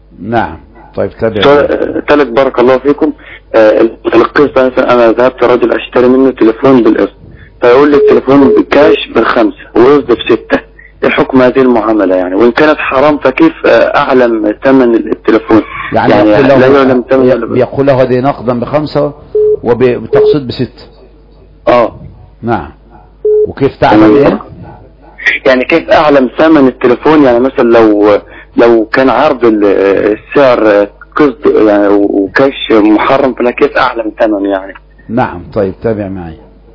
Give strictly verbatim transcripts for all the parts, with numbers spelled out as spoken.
نعم. طيب تابع. ثالث بارك الله فيكم. آه القصة مثلا انا ذهبت رجل اشتري منه تليفون بالقسط، فيقول لي التليفون بكاش بالخمسة ويقسط بستة. ايه حكم هذه المعاملة يعني؟ وان كانت حرام فكيف اعلم ثمن التليفون؟ يعني, يعني يقول له لا يعلم ثمن، يقول له هذه نقدا بخمسة وبتقسيط بستة. اه نعم. وكيف تعلم ايه؟ يعني كيف اعلم ثمن التليفون؟ يعني مثلا لو لو كان عرض السعر قسط يعني وكاش محرم، فلا كيف اعلم ثمن يعني؟ نعم. طيب تابع معي.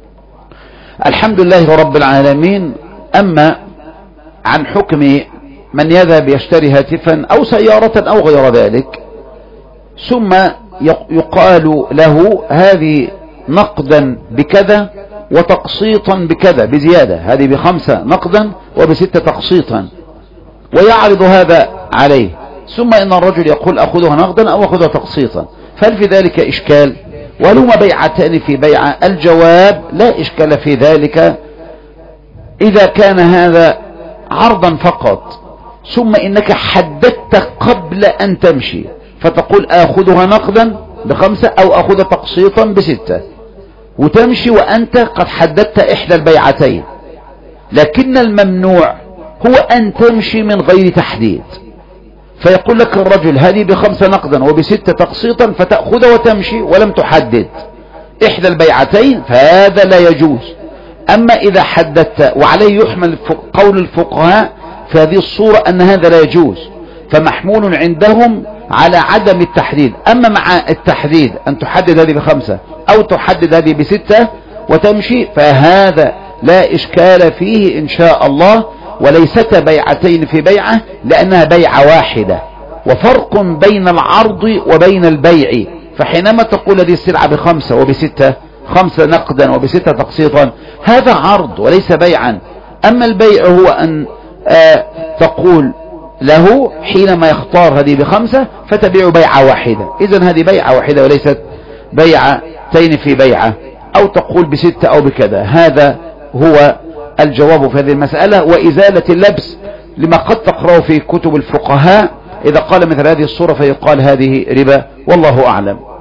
الحمد لله رب العالمين. اما عن حكم من يذهب يشتري هاتفا او سيارة او غير ذلك، ثم يقال له هذه نقدا بكذا وتقسيطا بكذا بزيادة، هذه بخمسة نقدا وبستة تقسيطا، ويعرض هذا عليه، ثم ان الرجل يقول اخذها نقدا او اخذها تقسيطا، فهل في ذلك اشكال؟ ولهما بيعتان في بيعة؟ الجواب لا اشكال في ذلك اذا كان هذا عرضا فقط، ثم انك حددت قبل ان تمشي فتقول اخذها نقدا بخمسة او اخذها تقسيطا بستة، وتمشي وانت قد حددت احدى البيعتين. لكن الممنوع هو ان تمشي من غير تحديد، فيقول لك الرجل هذه بخمسة نقدا وبستة تقسيطا فتأخذ وتمشي ولم تحدد احدى البيعتين، فهذا لا يجوز. اما اذا حددت، وعليه يحمل قول الفقهاء في هذه الصورة ان هذا لا يجوز، فمحمول عندهم على عدم التحديد. اما مع التحديد ان تحدد هذه بخمسة او تحدد هذه بستة وتمشي، فهذا لا اشكال فيه ان شاء الله، وليست بيعتين في بيعة لانها بيعة واحدة، وفرق بين العرض وبين البيع. فحينما تقول هذه السلعة بخمسة وبستة، خمسة نقدا وبستة تقسيطا، هذا عرض وليس بيعا. اما البيع هو ان آه تقول له حينما يختار هذه بخمسة فتبيع بيعة واحدة، اذن هذه بيعة واحدة وليست بيعتين في بيعة، او تقول بستة او بكذا. هذا هو الجواب في هذه المسألة، وازالة اللبس لما قد تقرأه في كتب الفقهاء. اذا قال مثل هذه الصورة فيقال هذه ربا، والله اعلم.